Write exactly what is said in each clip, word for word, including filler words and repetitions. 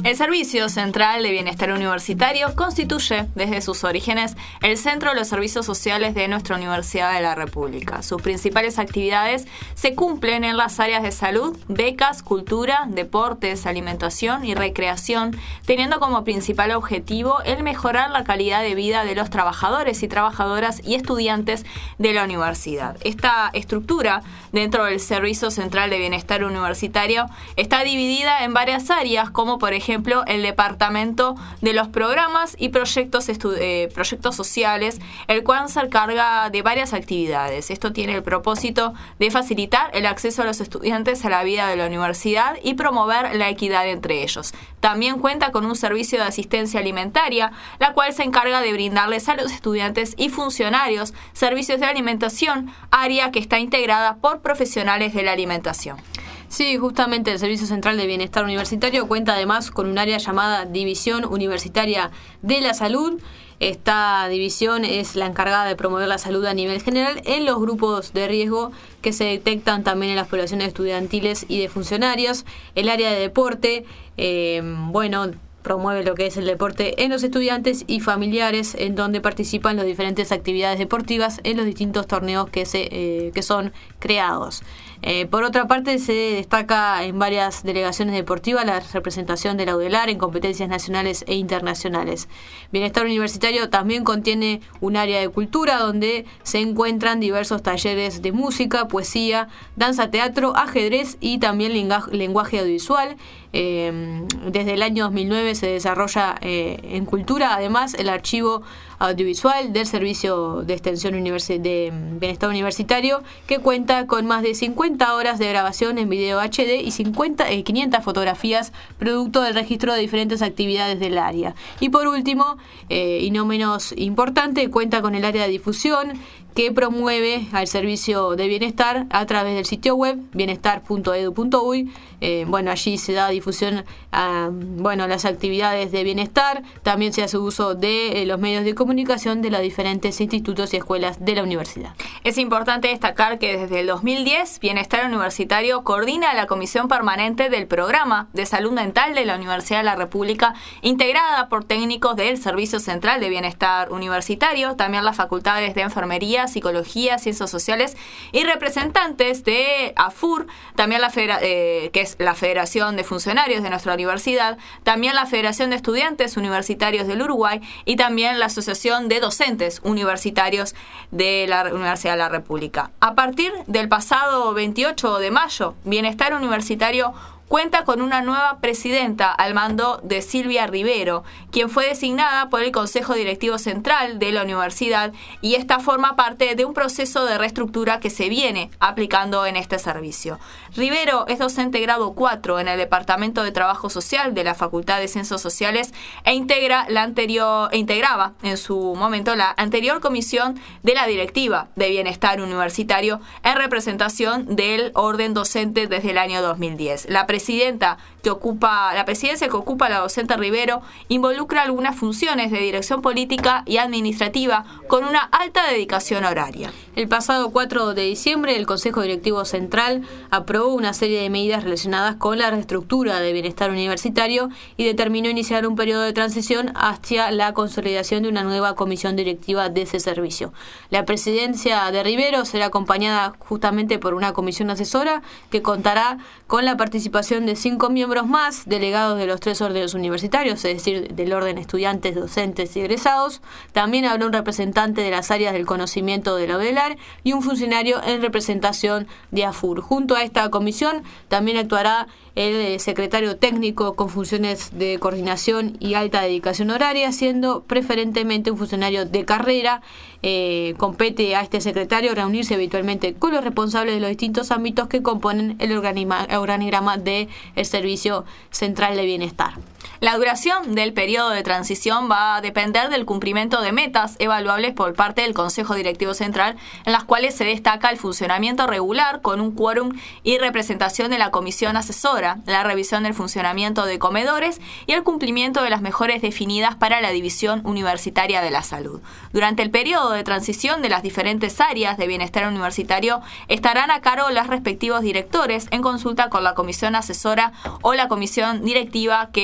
El Servicio Central de Bienestar Universitario constituye, desde sus orígenes, el centro de los servicios sociales de nuestra Universidad de la República. Sus principales actividades se cumplen en las áreas de salud, becas, cultura, deportes, alimentación y recreación, teniendo como principal objetivo el mejorar la calidad de vida de los trabajadores y trabajadoras y estudiantes de la universidad. Esta estructura dentro del Servicio Central de Bienestar Universitario está dividida en varias áreas, como por ejemplo el Departamento de los Programas y Proyectos, estu- eh, proyectos Sociales, el cual se encarga de varias actividades. Esto tiene el propósito de facilitar el acceso a los estudiantes a la vida de la universidad y promover la equidad entre ellos. También cuenta con un servicio de asistencia alimentaria, la cual se encarga de brindarles a los estudiantes y funcionarios servicios de alimentación, área que está integrada por profesionales de la alimentación. Sí, justamente el Servicio Central de Bienestar Universitario cuenta además con un área llamada División Universitaria de la Salud. Esta división es la encargada de promover la salud a nivel general en los grupos de riesgo que se detectan también en las poblaciones estudiantiles y de funcionarios. El área de deporte, eh, bueno... promueve lo que es el deporte en los estudiantes y familiares, en donde participan las diferentes actividades deportivas en los distintos torneos que se eh, que son creados. Eh, por otra parte, se destaca en varias delegaciones deportivas la representación de la UDELAR en competencias nacionales e internacionales. Bienestar Universitario también contiene un área de cultura donde se encuentran diversos talleres de música, poesía, danza, teatro, ajedrez y también lenguaje audiovisual. Eh, desde el año dos mil nueve se desarrolla eh, en cultura, además, el archivo audiovisual del Servicio de Extensión Universi- de Bienestar Universitario, que cuenta con más de cincuenta horas de grabación en video H D y cincuenta, eh, quinientas fotografías, producto del registro de diferentes actividades del área. Y por último, eh, y no menos importante, cuenta con el área de difusión, que promueve al servicio de bienestar a través del sitio web bienestar punto edu punto uy. Eh, bueno, allí se da difusión a bueno, las actividades de bienestar. También se hace uso de eh, los medios de comunicación de los diferentes institutos y escuelas de la universidad. Es importante destacar que desde el dos mil diez, Bienestar Universitario coordina la Comisión Permanente del Programa de Salud Mental de la Universidad de la República, integrada por técnicos del Servicio Central de Bienestar Universitario, también las facultades de Enfermería, Psicología, Ciencias Sociales y representantes de AFUR, también la federa- eh, que es la Federación de Funcionarios de nuestra universidad, también la Federación de Estudiantes Universitarios del Uruguay y también la Asociación de Docentes Universitarios de la Universidad de la República. A partir del pasado veintiocho de mayo, Bienestar Universitario cuenta con una nueva presidenta al mando de Silvia Rivero, quien fue designada por el Consejo Directivo Central de la universidad, y esta forma parte de un proceso de reestructura que se viene aplicando en este servicio. Rivero es docente grado cuatro en el Departamento de Trabajo Social de la Facultad de Ciencias Sociales e integra la anterior e integraba en su momento la anterior comisión de la Directiva de Bienestar Universitario en representación del orden docente desde el año dos mil diez. La presidenta que ocupa, la presidencia que ocupa la docente Rivero involucra algunas funciones de dirección política y administrativa con una alta dedicación horaria. El pasado cuatro de diciembre, el Consejo Directivo Central aprobó una serie de medidas relacionadas con la reestructura de Bienestar Universitario y determinó iniciar un periodo de transición hacia la consolidación de una nueva comisión directiva de ese servicio. La presidencia de Rivero será acompañada justamente por una comisión asesora que contará con la participación de cinco miembros más, delegados de los tres órdenes universitarios, es decir, del orden estudiantes, docentes y egresados. También habrá un representante de las áreas del conocimiento de la UDELAR y un funcionario en representación de AFUR. Junto a esta comisión también actuará el secretario técnico con funciones de coordinación y alta dedicación horaria, siendo preferentemente un funcionario de carrera. Eh, compete a este secretario reunirse habitualmente con los responsables de los distintos ámbitos que componen el organima, organigrama del Servicio Central de Bienestar. La duración del periodo de transición va a depender del cumplimiento de metas evaluables por parte del Consejo Directivo Central, en las cuales se destaca el funcionamiento regular con un quórum y representación de la comisión asesora, la revisión del funcionamiento de comedores y el cumplimiento de las mejoras definidas para la División Universitaria de la Salud. Durante el periodo de transición de las diferentes áreas de bienestar universitario estarán a cargo los respectivos directores en consulta con la comisión asesora o la comisión directiva que luego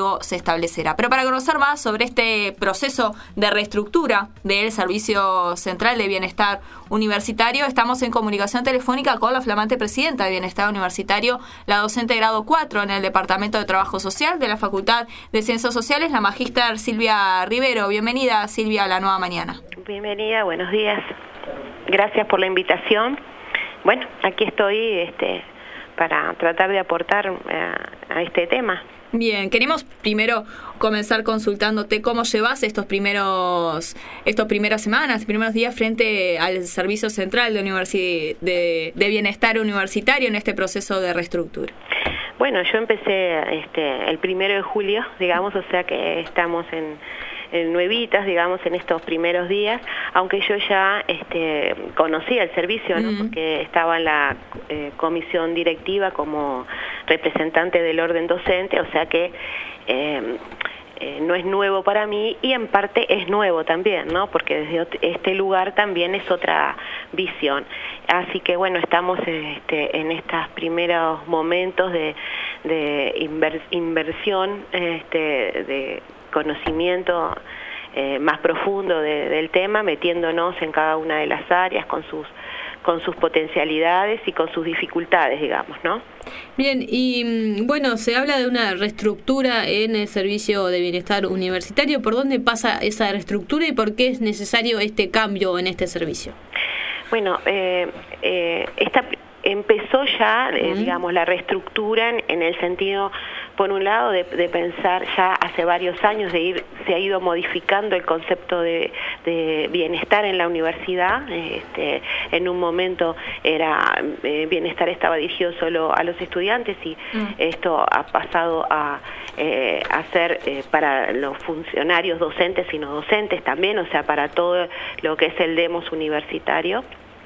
luego se establecerá. Pero para conocer más sobre este proceso de reestructura del Servicio Central de Bienestar Universitario, estamos en comunicación telefónica con la flamante presidenta de Bienestar Universitario, la docente grado cuatro en el Departamento de Trabajo Social de la Facultad de Ciencias Sociales, la magíster Silvia Rivero. Bienvenida, Silvia, a La Nueva Mañana. Bienvenida, buenos días. Gracias por la invitación. Bueno, aquí estoy este, para tratar de aportar a, a este tema. Bien, queremos primero comenzar consultándote cómo llevas estos primeros, estos primeras semanas, primeros días frente al Servicio Central de, Universi de, de Bienestar Universitario en este proceso de reestructura. Bueno, yo empecé este, el primero de julio, digamos, o sea que estamos en... nuevitas, digamos, en estos primeros días, aunque yo ya este, conocía el servicio, ¿no? Mm. Porque estaba en la eh, comisión directiva como representante del orden docente, o sea que eh, eh, no es nuevo para mí y en parte es nuevo también, ¿no? Porque desde este lugar también es otra visión. Así que bueno, estamos este, en estos primeros momentos de, de inver, inversión, este, de conocimiento eh, más profundo de, del tema, metiéndonos en cada una de las áreas con sus con sus potencialidades y con sus dificultades, digamos, ¿no? Bien, y bueno, se habla de una reestructura en el Servicio de Bienestar Universitario. ¿Por dónde pasa esa reestructura y por qué es necesario este cambio en este servicio? Bueno, eh, eh, esta empezó ya, eh, uh-huh. digamos, la reestructura en, en el sentido, por un lado, de, de pensar ya hace varios años, de ir, se ha ido modificando el concepto de, de bienestar en la universidad. Este, en un momento era eh, bienestar estaba dirigido solo a los estudiantes y uh-huh. esto ha pasado a, eh, a ser eh, para los funcionarios docentes y no docentes también, o sea, para todo lo que es el demos universitario.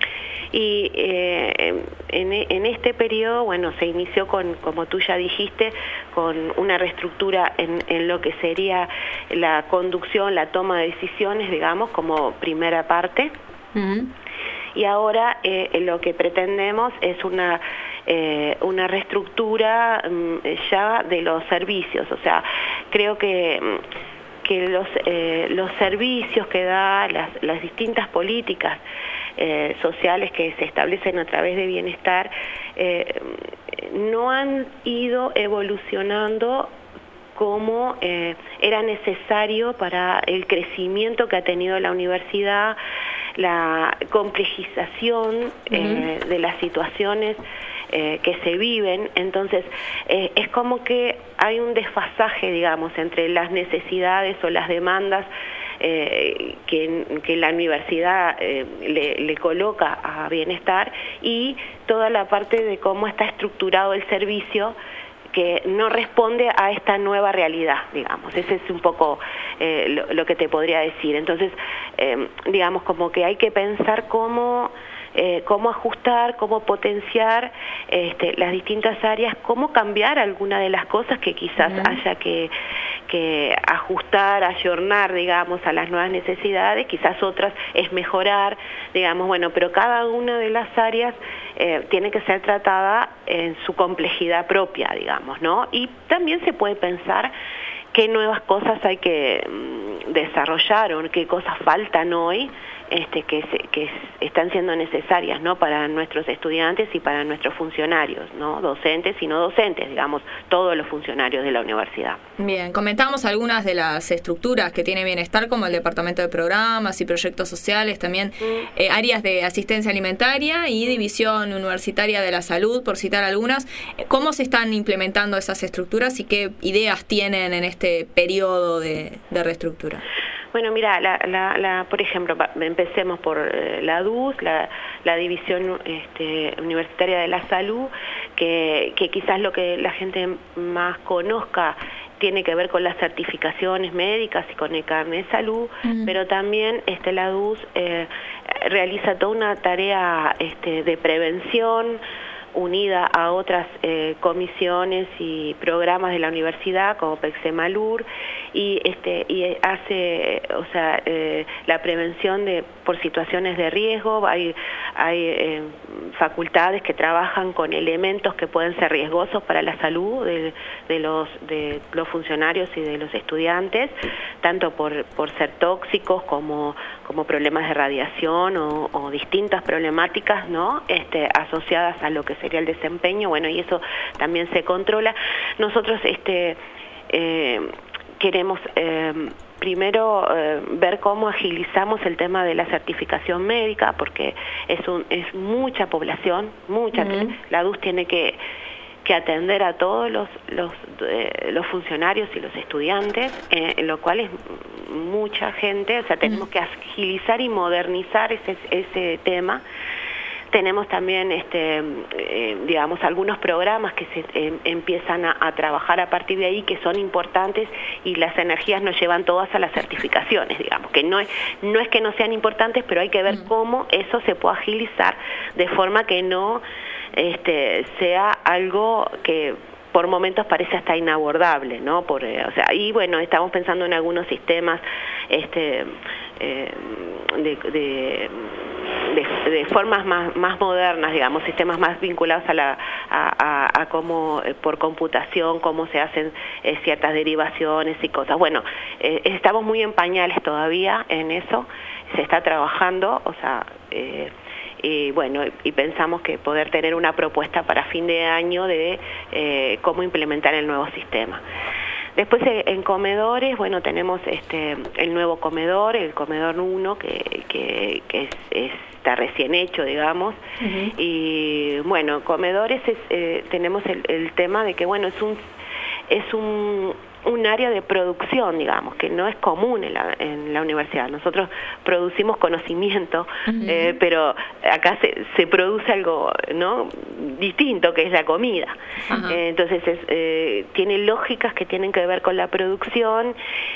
Y eh, en, en este periodo, bueno, se inició con, como tú ya dijiste, con una reestructura en, en lo que sería la conducción, la toma de decisiones, digamos, como primera parte. Uh-huh. Y ahora eh, lo que pretendemos es una eh, una reestructura um, ya de los servicios, o sea, creo que que los eh, los servicios que da las, las distintas políticas Eh, sociales que se establecen a través de bienestar eh, no han ido evolucionando como eh, era necesario para el crecimiento que ha tenido la universidad, la complejización uh-huh. eh, de las situaciones eh, que se viven. Entonces eh, es como que hay un desfasaje, digamos, entre las necesidades o las demandas Eh, que, que la universidad eh, le, le coloca a bienestar y toda la parte de cómo está estructurado el servicio que no responde a esta nueva realidad, digamos. Ese es un poco eh, lo, lo que te podría decir. Entonces, eh, digamos, como que hay que pensar cómo Eh, cómo ajustar, cómo potenciar este, las distintas áreas, cómo cambiar algunas de las cosas que quizás uh-huh. haya que, que ajustar, ayornar, digamos, a las nuevas necesidades, quizás otras es mejorar, digamos, bueno, pero cada una de las áreas eh, tiene que ser tratada en su complejidad propia, digamos, ¿no? Y también se puede pensar qué nuevas cosas hay que mm, desarrollar o qué cosas faltan hoy este, que, se, que están siendo necesarias, ¿no? Para nuestros estudiantes y para nuestros funcionarios, ¿no? Docentes y no docentes, digamos, todos los funcionarios de la universidad. Bien, comentamos algunas de las estructuras que tiene Bienestar, como el Departamento de Programas y Proyectos Sociales, también mm. eh, áreas de asistencia alimentaria y División Universitaria de la Salud, por citar algunas. ¿Cómo se están implementando esas estructuras y qué ideas tienen en este periodo de, de reestructura? Bueno, mira, la, la, la, por ejemplo, empecemos por eh, la D U S, la, la División este, Universitaria de la Salud, que, que quizás lo que la gente más conozca tiene que ver con las certificaciones médicas y con el carnet de salud, uh-huh. pero también este, la D U S eh, realiza toda una tarea este, de prevención, unida a otras eh, comisiones y programas de la universidad como PECSEMALUR, y este y hace, o sea, eh, la prevención de por situaciones de riesgo. Hay hay eh, facultades que trabajan con elementos que pueden ser riesgosos para la salud de, de los de los funcionarios y de los estudiantes, tanto por por ser tóxicos como como problemas de radiación o, o distintas problemáticas, ¿no? Este, asociadas a lo que sería el desempeño. Bueno, y eso también se controla. Nosotros este eh, queremos eh, primero eh, ver cómo agilizamos el tema de la certificación médica, porque es un es mucha población, mucha. Uh-huh. La D U S tiene que que atender a todos los los, eh, los funcionarios y los estudiantes, eh, en lo cual es mucha gente. O sea, tenemos uh-huh. que agilizar y modernizar ese ese tema. Tenemos también, este, eh, digamos, algunos programas que se eh, empiezan a, a trabajar a partir de ahí, que son importantes, y las energías nos llevan todas a las certificaciones, digamos, que no es, no es que no sean importantes, pero hay que ver cómo eso se puede agilizar de forma que no este, sea algo que por momentos parece hasta inabordable, ¿no? Por, eh, o sea, y bueno, estamos pensando en algunos sistemas este, eh, de... de De, de formas más, más modernas, digamos, sistemas más vinculados a la a, a, a cómo eh, por computación, cómo se hacen eh, ciertas derivaciones y cosas. Bueno, eh, estamos muy en pañales todavía en eso, se está trabajando, o sea, eh, y bueno, y pensamos que poder tener una propuesta para fin de año de eh, cómo implementar el nuevo sistema. Después en comedores, bueno, tenemos este el nuevo comedor, el comedor uno, que, que, que es, es, está recién hecho, digamos. Uh-huh. Y bueno, comedores es, eh, tenemos el, el tema de que, bueno, es un es un, un área de producción, digamos, que no es común en la, en la universidad. Nosotros producimos conocimiento, uh-huh. eh, pero acá se, se produce algo, ¿no?, distinto, que es la comida. Uh-huh. eh, entonces es, eh, tiene lógicas que tienen que ver con la producción,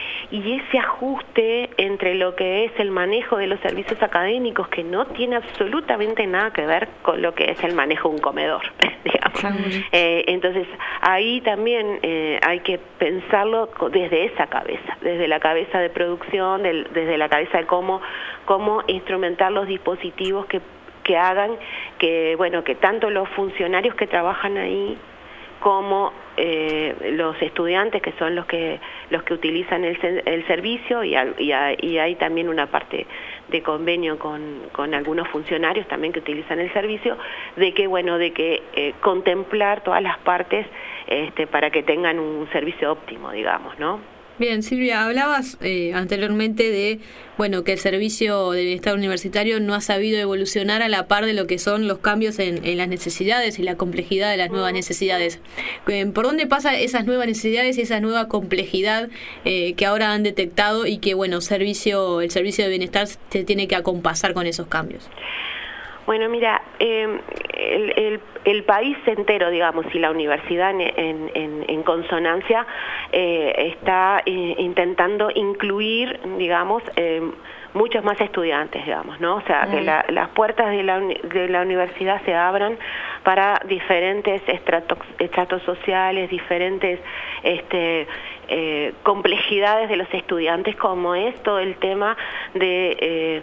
y ese ajuste entre lo que es el manejo de los servicios académicos, que no tiene absolutamente nada que ver con lo que es el manejo de un comedor, digamos. Uh-huh. eh, entonces ahí también eh, hay que pensarlo desde esa cabeza, desde la cabeza de producción, del, desde la cabeza de cómo, cómo instrumentar los dispositivos que, que hagan que, bueno, que tanto los funcionarios que trabajan ahí como eh, los estudiantes, que son los que los que utilizan el, el servicio, y, y, y hay también una parte de convenio con, con algunos funcionarios también que utilizan el servicio, de que, bueno, de que eh, contemplar todas las partes este, para que tengan un servicio óptimo, digamos, ¿no? Bien, Silvia, hablabas eh, anteriormente de, bueno, que el servicio de bienestar universitario no ha sabido evolucionar a la par de lo que son los cambios en, en las necesidades y la complejidad de las nuevas necesidades. ¿Por dónde pasan esas nuevas necesidades y esa nueva complejidad eh, que ahora han detectado, y que, bueno, servicio el servicio de bienestar se tiene que acompasar con esos cambios? Bueno, mira, eh, el, el, el país entero, digamos, y la universidad en, en, en consonancia eh, está eh, intentando incluir, digamos, eh, muchos más estudiantes, digamos, ¿no? O sea, que la, las puertas de la, de la universidad se abran para diferentes estratos, estratos sociales, diferentes este, eh, complejidades de los estudiantes, como es todo el tema de... Eh,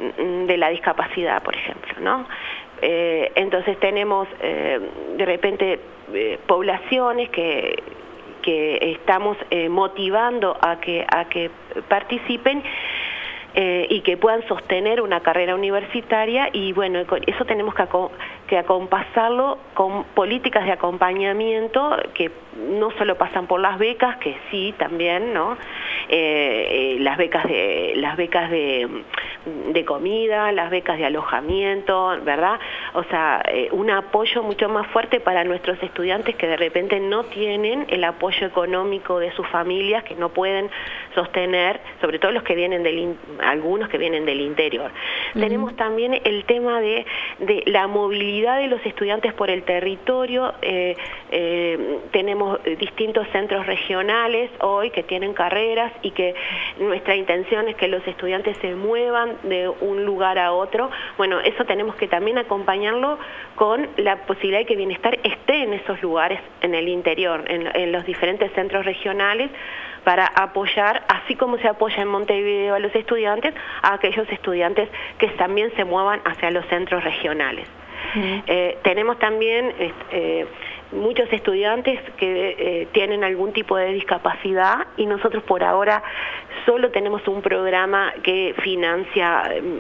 de la discapacidad, por ejemplo, ¿no? Eh, entonces tenemos eh, de repente eh, poblaciones que que estamos eh, motivando a que a que participen eh, y que puedan sostener una carrera universitaria, y bueno, eso tenemos que, que acompasarlo con políticas de acompañamiento que no solo pasan por las becas, que sí también, ¿no? Eh, eh, las becas de las becas de, de comida, las becas de alojamiento, ¿verdad? O sea, eh, un apoyo mucho más fuerte para nuestros estudiantes que de repente no tienen el apoyo económico de sus familias, que no pueden sostener, sobre todo los que vienen del algunos que vienen del interior. Uh-huh. Tenemos también el tema de, de la movilidad de los estudiantes por el territorio. Eh, eh, tenemos distintos centros regionales hoy que tienen carreras, y que nuestra intención es que los estudiantes se muevan van de un lugar a otro. Bueno, eso tenemos que también acompañarlo con la posibilidad de que Bienestar esté en esos lugares, en el interior, en, en los diferentes centros regionales, para apoyar, así como se apoya en Montevideo a los estudiantes, a aquellos estudiantes que también se muevan hacia los centros regionales. Uh-huh. Eh, tenemos también eh, muchos estudiantes que eh, tienen algún tipo de discapacidad y nosotros por ahora solo tenemos un programa que financia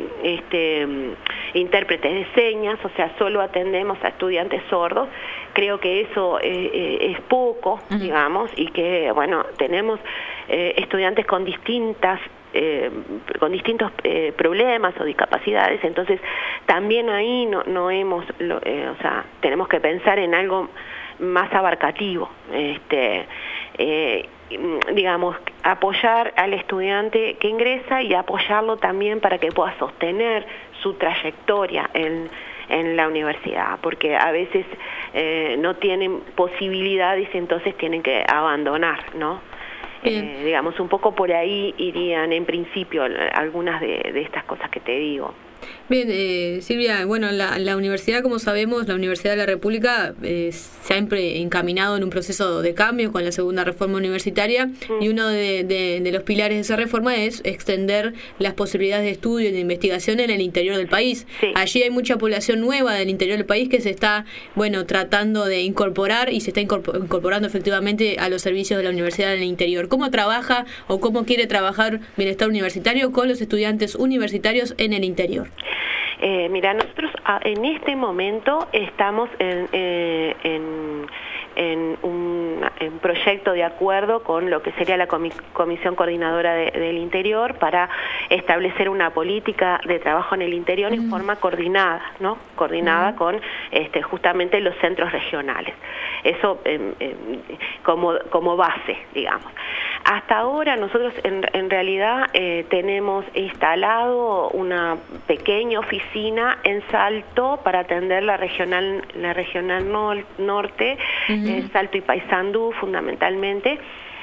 este, intérpretes de señas, o sea, solo atendemos a estudiantes sordos. Creo que eso eh, es poco, uh-huh. digamos, y que, bueno, tenemos eh, estudiantes con distintas Eh, con distintos eh, problemas o discapacidades, entonces también ahí no, no hemos, lo, eh, o sea, tenemos que pensar en algo más abarcativo, este, eh, digamos, apoyar al estudiante que ingresa y apoyarlo también para que pueda sostener su trayectoria en en la universidad, porque a veces eh, no tienen posibilidades y entonces tienen que abandonar, ¿no? Eh, digamos, un poco por ahí irían en principio algunas de, de estas cosas que te digo. Bien, eh, Silvia, bueno, la, la universidad, como sabemos, la Universidad de la República eh, se ha encaminado en un proceso de cambio con la segunda reforma universitaria, mm. y uno de, de, de los pilares de esa reforma es extender las posibilidades de estudio y de investigación en el interior del país. Sí. Allí hay mucha población nueva del interior del país que se está, bueno, tratando de incorporar y se está incorporando efectivamente a los servicios de la universidad en el interior. ¿Cómo trabaja o cómo quiere trabajar Bienestar Universitario con los estudiantes universitarios en el interior? Eh, mira, nosotros a, en este momento estamos en, eh, en, en un en proyecto de acuerdo con lo que sería la comi Comisión Coordinadora de, del Interior para establecer una política de trabajo en el interior uh-huh. en forma coordinada, ¿no? Coordinada uh-huh. con este, justamente los centros regionales. Eso eh, eh, como, como base, digamos. Hasta ahora nosotros en, en realidad eh, tenemos instalado una pequeña oficina en Salto para atender la regional la regional nor norte, uh-huh. eh, Salto y Paysandú fundamentalmente.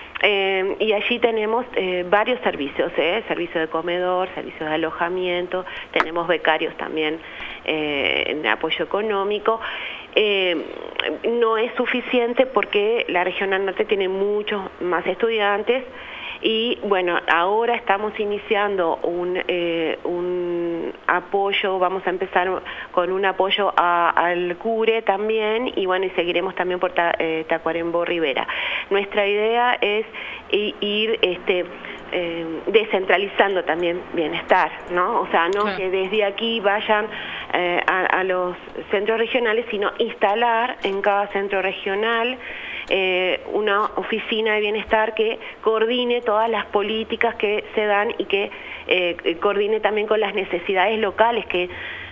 Eh, y allí tenemos eh, varios servicios, eh, servicio de comedor, servicio de alojamiento, tenemos becarios también eh, en apoyo económico. Eh, no es suficiente porque la Regional Norte tiene muchos más estudiantes y bueno, ahora estamos iniciando un, eh, un apoyo, vamos a empezar con un apoyo a, al CURE también y bueno, y seguiremos también por ta, eh, Tacuarembó Rivera. Nuestra idea es ir este, eh, descentralizando también Bienestar, ¿no? O sea, no claro. que desde aquí vayan eh, a, a los centros regionales, sino instalar en cada centro regional Eh, una oficina de bienestar que coordine todas las políticas que se dan y que eh, coordine también con las necesidades locales que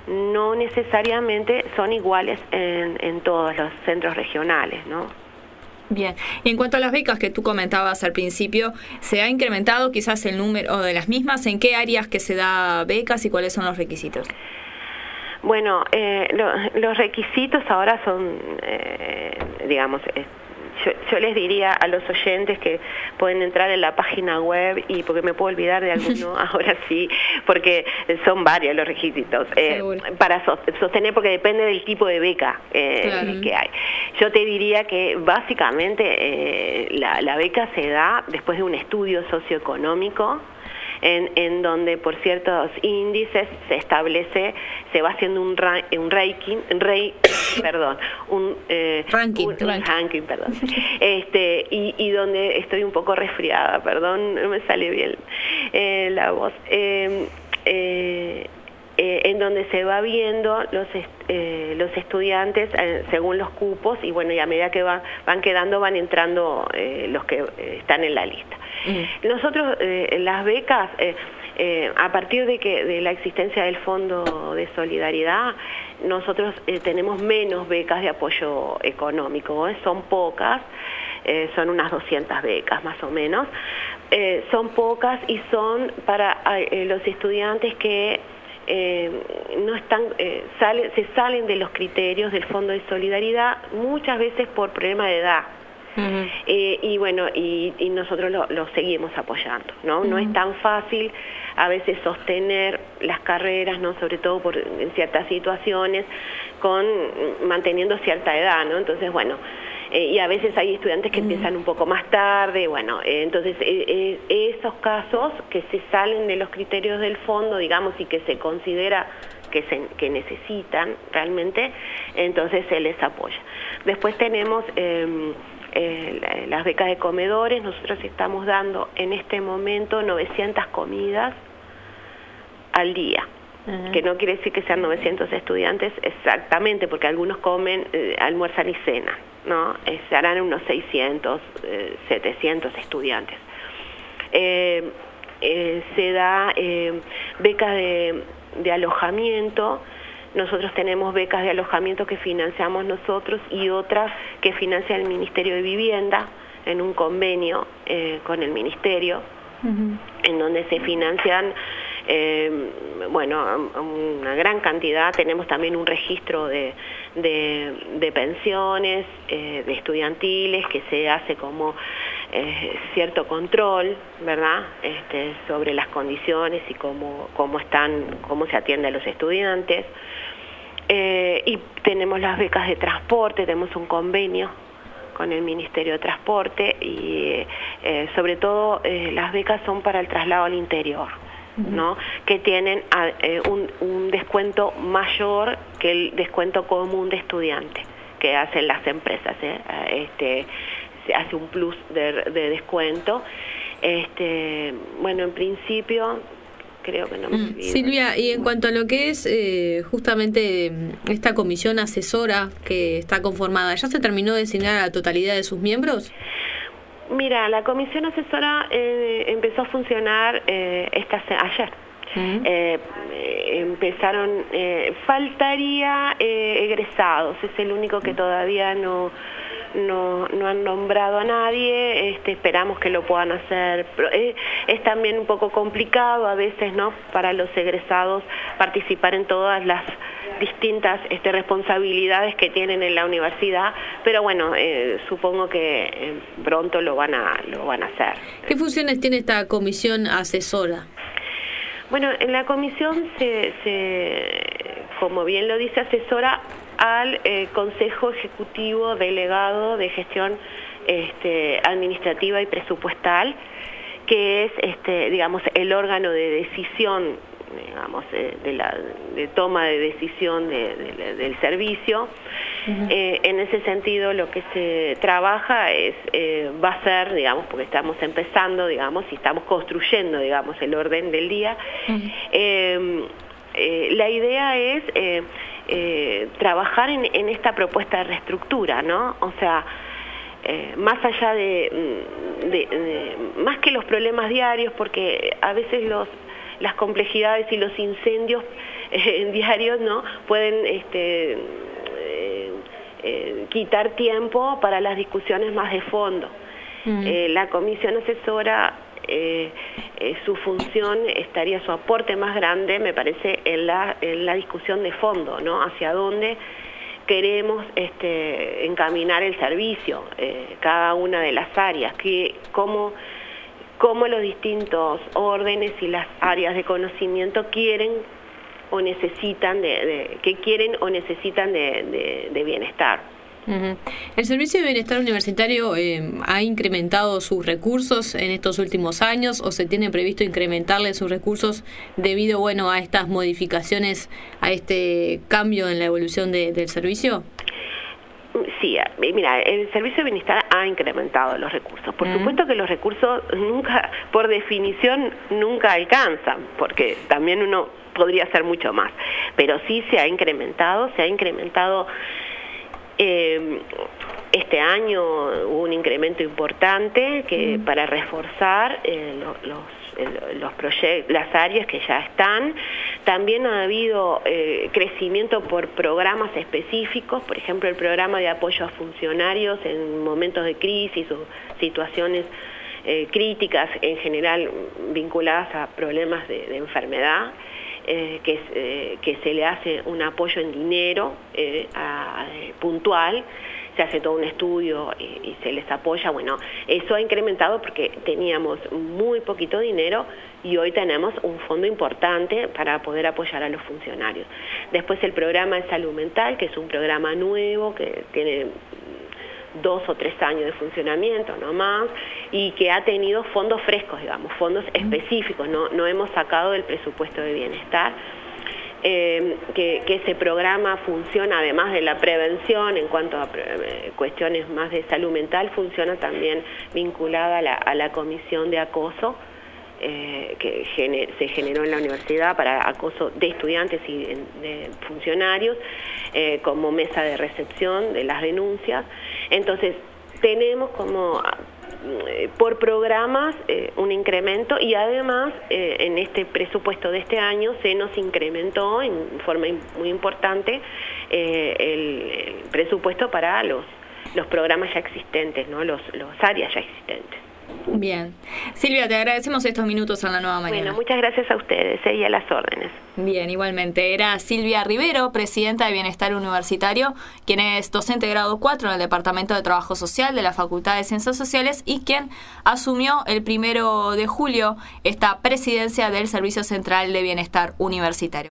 no necesariamente son iguales en, en todos los centros regionales, ¿no? Bien, y en cuanto a las becas que tú comentabas al principio, ¿se ha incrementado quizás el número de las mismas? ¿En qué áreas que se da becas y cuáles son los requisitos? Bueno, eh, lo, los requisitos ahora son, eh, digamos, eh, Yo, yo les diría a los oyentes que pueden entrar en la página web y porque me puedo olvidar de alguno ahora sí, porque son varios los requisitos eh, para sostener, porque depende del tipo de beca eh, claro. que hay. Yo te diría que básicamente eh, la, la beca se da después de un estudio socioeconómico En, en donde por ciertos índices se establece, se va haciendo un, ra un ranking, rey, perdón, un, eh, ranking, un, un ranking, perdón, este, y, y donde estoy un poco resfriada, perdón, no me sale bien eh, la voz, eh, eh, eh, en donde se va viendo los est eh, los estudiantes eh, según los cupos y bueno, y a medida que van, van quedando van entrando eh, los que eh, están en la lista. Uh-huh. Nosotros eh, las becas eh, eh, a partir de que de la existencia del Fondo de Solidaridad nosotros eh, tenemos menos becas de apoyo económico, ¿eh? Son pocas, eh, son unas doscientas becas más o menos, eh, son pocas y son para eh, los estudiantes que Eh, no están, eh, sale, se salen de los criterios del Fondo de Solidaridad, muchas veces por problema de edad. Uh-huh. eh, y bueno, y, y nosotros lo, lo seguimos apoyando, ¿no? Uh-huh. No es tan fácil a veces sostener las carreras, ¿no? Sobre todo por, en ciertas situaciones, con manteniendo cierta edad, ¿no? Entonces, bueno, eh, y a veces hay estudiantes que uh-huh. empiezan un poco más tarde, bueno, eh, entonces eh, eh, esos casos que se salen de los criterios del fondo, digamos, y que se considera que, se, que necesitan realmente, entonces se les apoya. Después tenemos eh, eh, las becas de comedores. Nosotros estamos dando en este momento novecientas comidas al día, uh-huh. que no quiere decir que sean novecientos estudiantes exactamente, porque algunos comen, eh, almuerzan y cenan, ¿no? Eh, se harán unos seiscientos, eh, setecientos estudiantes. Eh, eh, se da eh, becas de de alojamiento. Nosotros tenemos becas de alojamiento que financiamos nosotros y otras que financia el Ministerio de Vivienda en un convenio eh, con el Ministerio, uh-huh. en donde se financian eh, bueno, una gran cantidad. Tenemos también un registro de, de, de pensiones, eh, de estudiantiles, que se hace como eh, cierto control, ¿verdad?, este, sobre las condiciones y cómo, cómo están, cómo se atiende a los estudiantes. Eh, y tenemos las becas de transporte, tenemos un convenio con el Ministerio de Transporte y eh, sobre todo eh, las becas son para el traslado al interior, ¿no? Que tienen eh, un, un descuento mayor que el descuento común de estudiante que hacen las empresas, ¿eh? Este, se hace un plus de, de descuento. Este, bueno, en principio creo que no me olvido. Silvia, y en cuanto a lo que es eh, justamente esta comisión asesora que está conformada, ¿ya se terminó de designar a la totalidad de sus miembros? Mira, la comisión asesora eh, empezó a funcionar eh, esta ayer. Uh-huh. eh, empezaron, eh, faltaría eh, egresados, es el único que todavía no no no han nombrado a nadie. Este, esperamos que lo puedan hacer. Eh, es también un poco complicado a veces, ¿no?, para los egresados participar en todas las distintas este, responsabilidades que tienen en la universidad, pero bueno, eh, supongo que eh, pronto lo van a lo van a hacer. ¿Qué funciones tiene esta comisión asesora? Bueno, en la comisión se, se como bien lo dice, asesora al eh, Consejo Ejecutivo Delegado de Gestión este, Administrativa y Presupuestal, que es, este, digamos, el órgano de decisión, digamos, eh, de la de toma de decisión de, de, del servicio. Uh-huh. Eh, en ese sentido, lo que se trabaja es eh, va a ser, digamos, porque estamos empezando, digamos, y estamos construyendo, digamos, el orden del día. Uh-huh. eh, eh, la idea es eh, eh, trabajar en, en esta propuesta de reestructura, ¿no? O sea, Eh, más allá de, de, de más que los problemas diarios, porque a veces los las complejidades y los incendios eh, diarios, ¿no?, pueden este, eh, eh, quitar tiempo para las discusiones más de fondo. Mm. Eh, la comisión asesora, eh, eh, su función estaría, su aporte más grande, me parece, en la, en la discusión de fondo, ¿no?, hacia dónde queremos este, encaminar el servicio, eh, cada una de las áreas, que cómo, cómo los distintos órdenes y las áreas de conocimiento quieren o necesitan de, de que quieren o necesitan de, de, de bienestar. Uh-huh. ¿El Servicio de Bienestar Universitario eh, ha incrementado sus recursos en estos últimos años o se tiene previsto incrementarle sus recursos debido, bueno, a estas modificaciones, a este cambio en la evolución de, del servicio? Sí, mira, el Servicio de Bienestar ha incrementado los recursos. Por uh-huh. supuesto que los recursos nunca, por definición, nunca alcanzan, porque también uno podría hacer mucho más, pero sí se ha incrementado, se ha incrementado. Eh, este año hubo un incremento importante que mm. para reforzar eh, los, los, eh, los proyectos, las áreas que ya están. También ha habido eh, crecimiento por programas específicos, por ejemplo el programa de apoyo a funcionarios en momentos de crisis o situaciones eh, críticas en general vinculadas a problemas de, de enfermedad. Eh, que, eh, que se le hace un apoyo en dinero eh, a, a, puntual, se hace todo un estudio y, y se les apoya. Bueno, eso ha incrementado porque teníamos muy poquito dinero y hoy tenemos un fondo importante para poder apoyar a los funcionarios. Después el programa de salud mental, que es un programa nuevo que tiene dos o tres años de funcionamiento, no más, y que ha tenido fondos frescos, digamos, fondos específicos, no, no hemos sacado del presupuesto de bienestar. Eh, que, que ese programa funciona, además de la prevención en cuanto a eh, cuestiones más de salud mental, funciona también vinculada a la, a la comisión de acoso eh, que gener, se generó en la universidad para acoso de estudiantes y de, de funcionarios, eh, como mesa de recepción de las denuncias. Entonces, tenemos como por programas eh, un incremento y además eh, en este presupuesto de este año se nos incrementó en forma muy importante eh, el, el presupuesto para los los programas ya existentes, ¿no? los, los áreas ya existentes. Bien. Silvia, te agradecemos estos minutos en La Nueva Mañana. Bueno, muchas gracias a ustedes eh, y a las órdenes. Bien, igualmente. Era Silvia Rivero, presidenta de Bienestar Universitario, quien es docente de grado cuatro en el Departamento de Trabajo Social de la Facultad de Ciencias Sociales y quien asumió el primero de julio esta presidencia del Servicio Central de Bienestar Universitario.